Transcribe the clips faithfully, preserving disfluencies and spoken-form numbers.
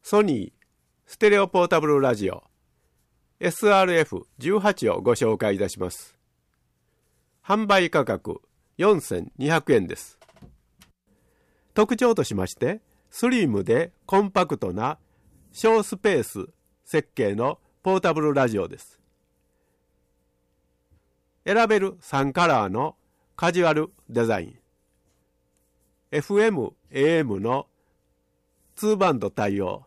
ソニーステレオポータブルラジオ エスアールエフじゅうはち をご紹介いたします。販売価格よんせんにひゃくえんです。特徴としまして、スリムでコンパクトな小スペース設計のポータブルラジオです。選べるさんカラーのカジュアルデザイン、エフエム、エーエム のにバンド対応、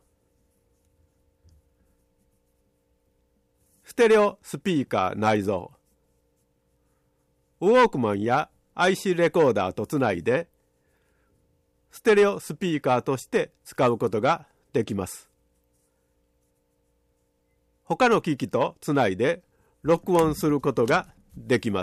ステレオスピーカー内蔵、ウォークマンや アイシー レコーダーとつないでステレオスピーカーとして使うことができます。他の機器とつないで録音することができます。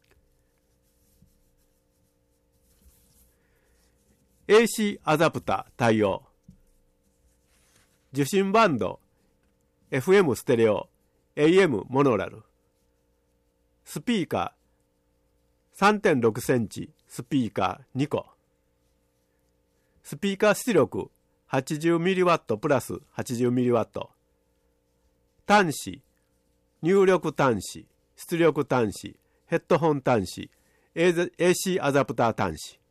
エーシー アダプター対応、受信バンド エフエム ステレオ、エーエム モノラル、スピーカー さんてんろくセンチスピーカーにこ、スピーカー出力 はちじゅうミリワット プラス はちじゅうミリワット、端子、入力端子、出力端子、ヘッドホン端子、エーシー アダプター端子、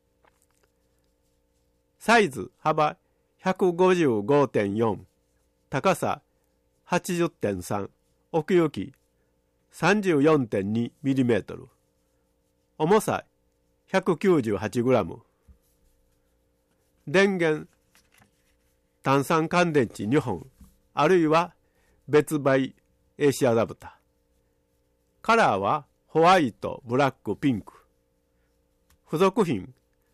サイズ幅 ひゃくごじゅうごてんよん、高さ はちじゅってんさん、奥行き さんじゅうよんてんにミリメートル、重さ ひゃくきゅうじゅうはちグラム、電源単三乾電池にほん、あるいは別売 エーシー アダプター、カラーはホワイト、ブラック、ピンク、付属品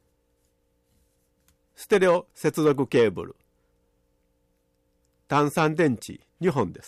ステレオ接続ケーブル、単三電池にほんです。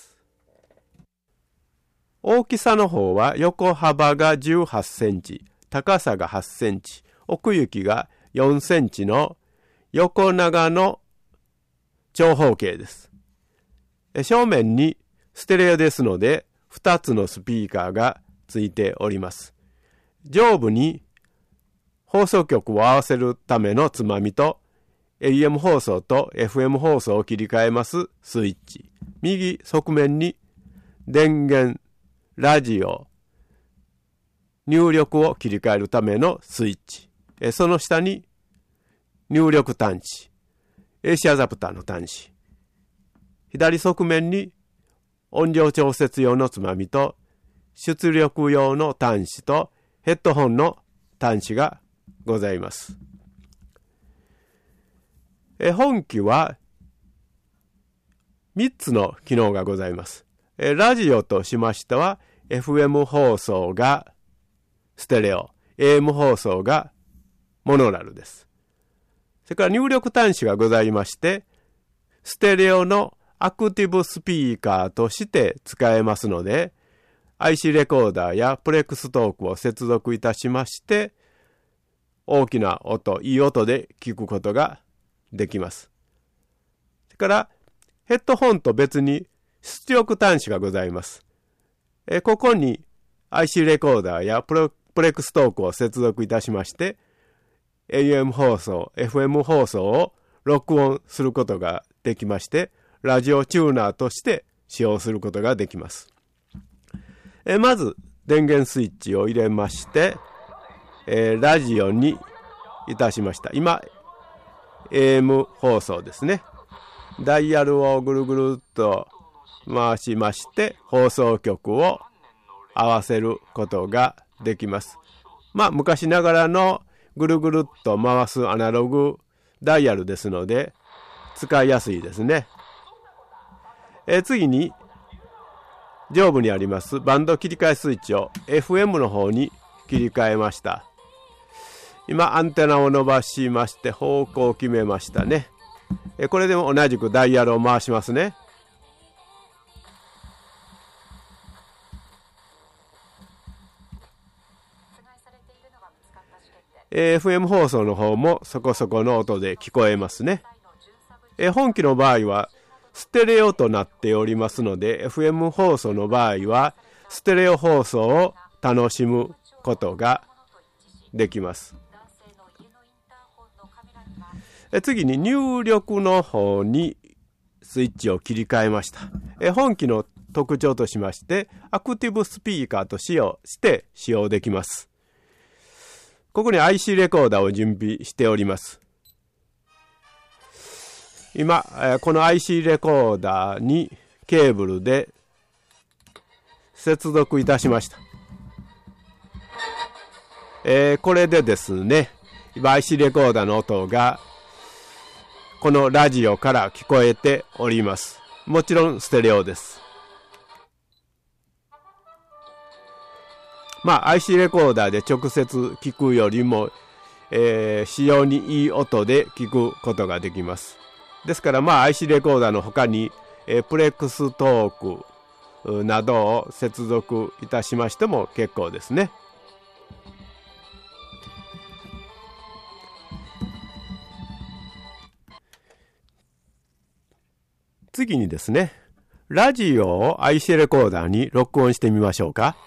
大きさの方は横幅がじゅうはちセンチ、高さがはちセンチ、奥行きがよんセンチの横長の長方形です。正面にステレオですのでふたつのスピーカーがついております。上部に放送局を合わせるためのつまみと エーエム 放送と エフエム 放送を切り替えますスイッチ、右側面に電源、ラジオ、入力を切り替えるためのスイッチ、その下に入力端子、エーシー アダプターの端子、左側面に音量調節用のつまみと出力用の端子とヘッドホンの端子がございます。え本機はみっつの機能がございます。えラジオとしましては エフエム 放送がステレオ、エーエム 放送がモノラルです。それから入力端子がございまして、ステレオのアクティブスピーカーとして使えますので、アイシー レコーダーやプレックストークを接続いたしまして、大きな音、いい音で聞くことができます。それからヘッドホンと別に出力端子がございます。えここに アイシー レコーダーやプレ、プレックストークを接続いたしまして、エーエム 放送、エフエム 放送を録音することができまして、ラジオチューナーとして使用することができます。えまず電源スイッチを入れまして、えー、ラジオにいたしました。今 エーエム 放送ですね。ダイヤルをぐるぐるっと回しまして放送局を合わせることができます。まあ昔ながらのぐるぐるっと回すアナログダイヤルですので使いやすいですね。え次に上部にありますバンド切り替えスイッチを エフエム の方に切り替えました。今アンテナを伸ばしまして方向を決めましたね。えこれでも同じくダイヤルを回しますね。エフエム 放送の方もそこそこの音で聞こえますね。え本機の場合はステレオとなっておりますので エフエム 放送の場合はステレオ放送を楽しむことができます。え次に入力の方にスイッチを切り替えました。え本機の特徴としまして、アクティブスピーカーと使用して使用できます。ここに アイシー レコーダーを準備しております。今、この アイシー レコーダーにケーブルで接続いたしました。えー、これでですね、今 アイシー レコーダーの音がこのラジオから聞こえております。もちろんステレオです。まあ アイシー レコーダーで直接聞くよりも、えー、非常にいい音で聞くことができます。ですからまあ アイシー レコーダーの他に、えー、プレックストークなどを接続いたしましても結構ですね。次にですね、ラジオを アイシー レコーダーに録音してみましょうか。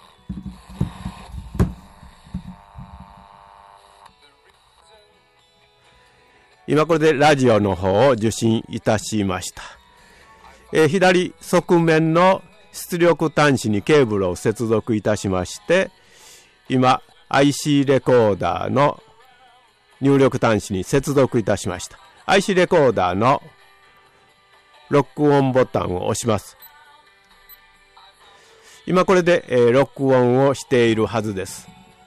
今これでラジオの方を受信いたしました。えー、左側面の出力端子にケーブルを接続いたしまして、今 アイシー レコーダーの入力端子に接続いたしました。アイシー レコーダーの録音ボタンを押します。今これで、えー、録音をしているはずです。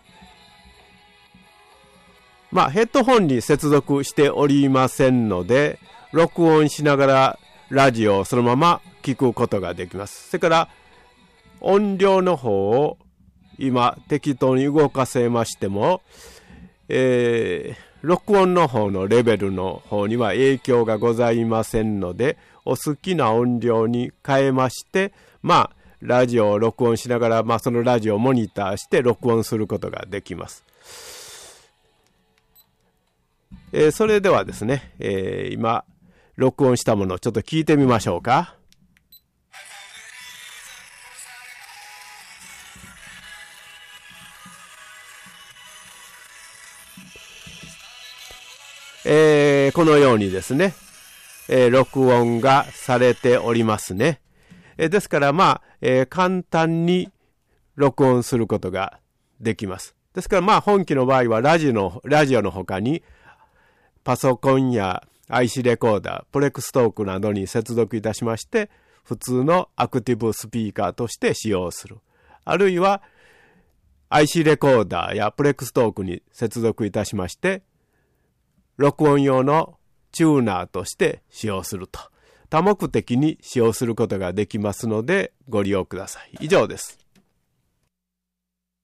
まあヘッドホンに接続しておりませんので、録音しながらラジオをそのまま聞くことができます。それから音量の方を今適当に動かせましても、えー、録音の方のレベルの方には影響がございませんので、お好きな音量に変えまして、まあラジオを録音しながら、まあそのラジオをモニターして録音することができます。えー、それではですね、えー、今録音したものをちょっと聞いてみましょうか。えー、このようにですね、えー、録音がされておりますね。えー、ですからまあ、えー、簡単に録音することができます。ですからまあ本機の場合はラジオの、ラジオの他にパソコンや アイシー レコーダー、プレックストークなどに接続いたしまして、普通のアクティブスピーカーとして使用する。あるいは アイシー レコーダーやプレックストークに接続いたしまして、録音用のチューナーとして使用すると。多目的に使用することができますのでご利用ください。以上です。